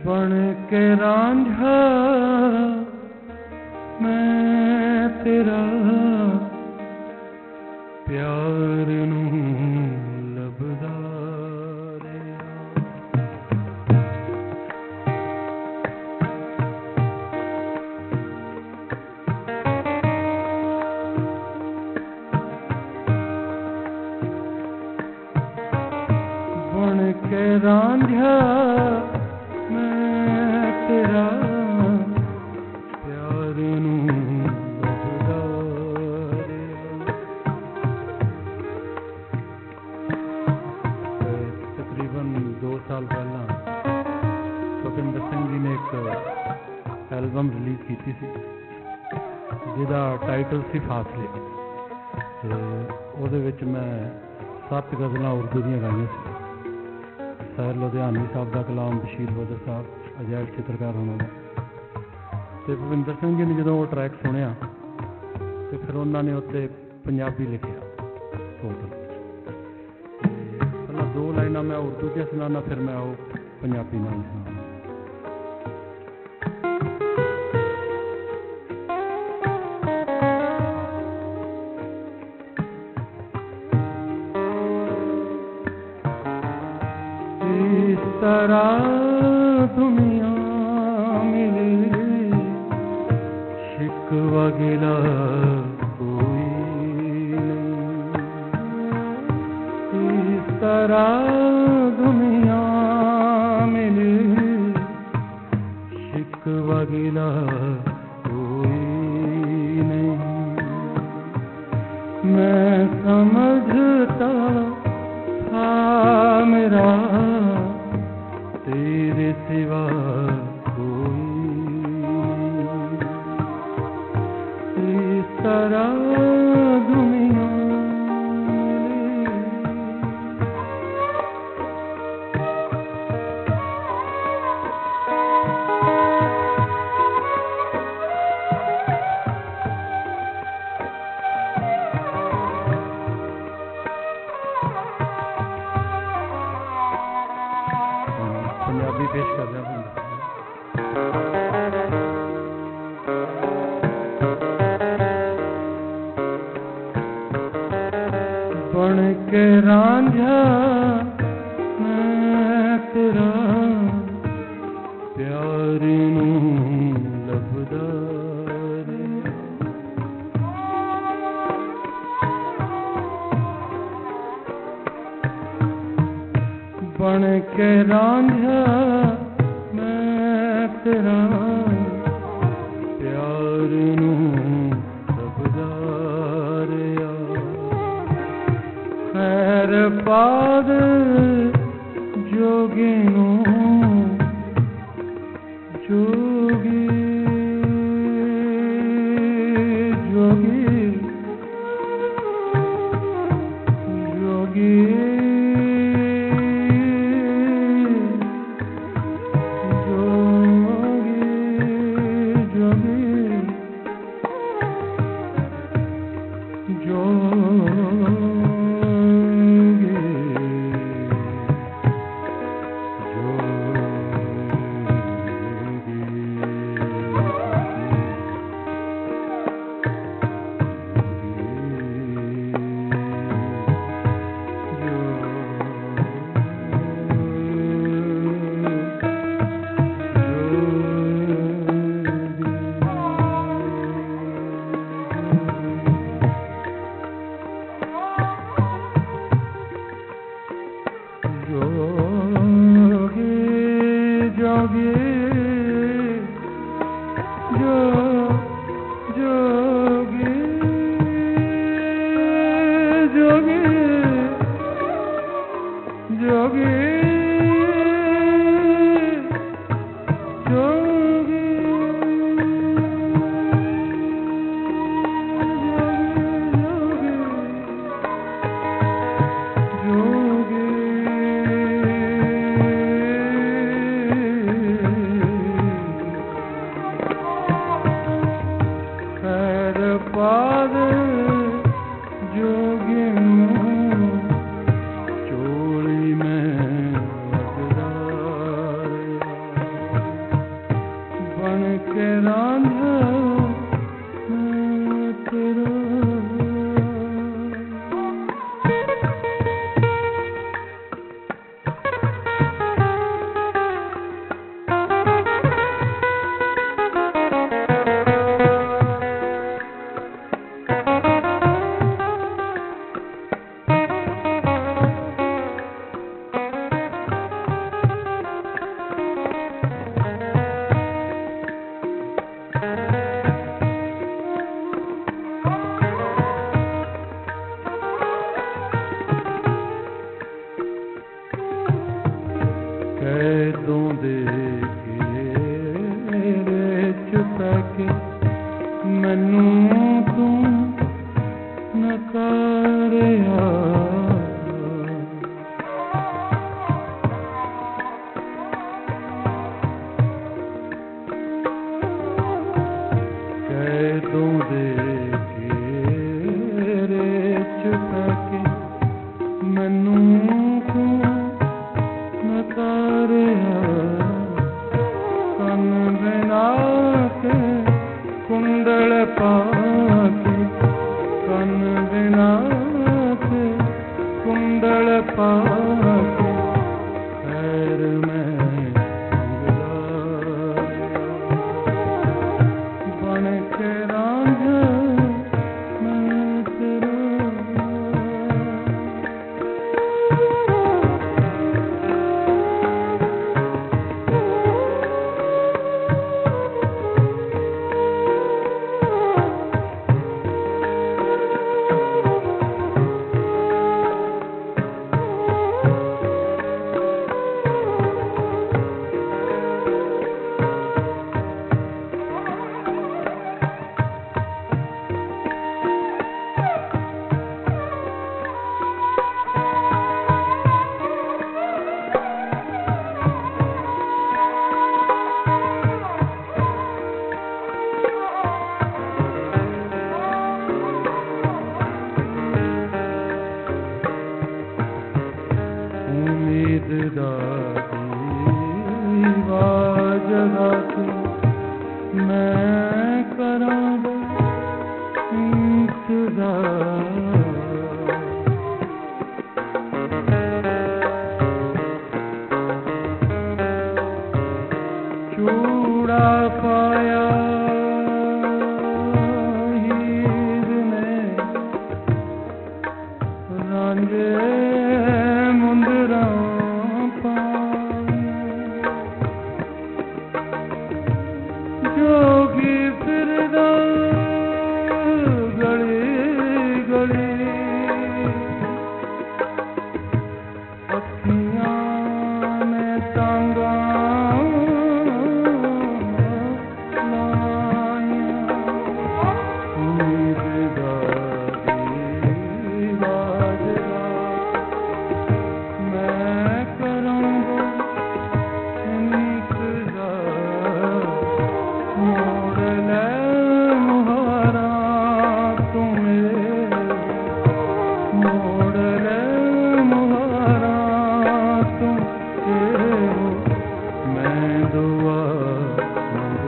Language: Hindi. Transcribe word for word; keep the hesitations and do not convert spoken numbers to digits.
बन के रांझा मैं तेरा प्यार नू लभदा बन के रांझा मैं तेरा प्यार नू लभदा तकरीबन दो साल पहला भुपिंदर सिंह जी ने एक एल्बम रिलीज की थी जिहदा टाइटल सी फासले ते उहदे विच मैं सत्त गज़लां उर्दू दीयां गाईयां सी। सैर लुधियानवी साहब का कलाम, बशीर बदर साहब अजैब चित्रकार होना का। तो भुपिंदर सिंह जी ने जो वो ट्रैक सुनिया तो फिर उन्होंने उत्ते पंजाबी लिखिया टोटल। पहला दो लाइना मैं उर्दू च सुनाना, फिर मैं वो पंजाबी नाल सुना। इस तरह दुनिया मिले शिकवा गिला कोई नहीं। इस तरह दुनिया मिले शिकवा गिला कोई नहीं। मैं समझता था मेरा तेरे सिवा कोई इस तरह दुनिया पंजाबी पेश कर रहा हूँ। बन के रांझा मैं तेरा प्यार नू लभदा बन के रांझा मैं तेरा प्यार नू लभदा रिया। खैर पाद जोगी नू जोगी जोगी जोगी घेरे च पै के मैनू तू नकारिया कैदों दे घेरे च पै के मैनू तू नकारिया कन बिना के कुंडल पा के कन बिना के कुंडल पा के खैर मैं बन के रांझा मैं तेरा उम्मीद दा दीवा जगा के मैं करांगा इंतजार चूड़ा पाया हीर ने रांझे जोगी फिरदा गली गली अखियां ने तांगा लाइयां उम्मीद दा दीवा जगा मैं करांगा इंतजार मोड़ ले मुहारा तुम्हें मोड़ ले मुहारा तुम मैं दुआ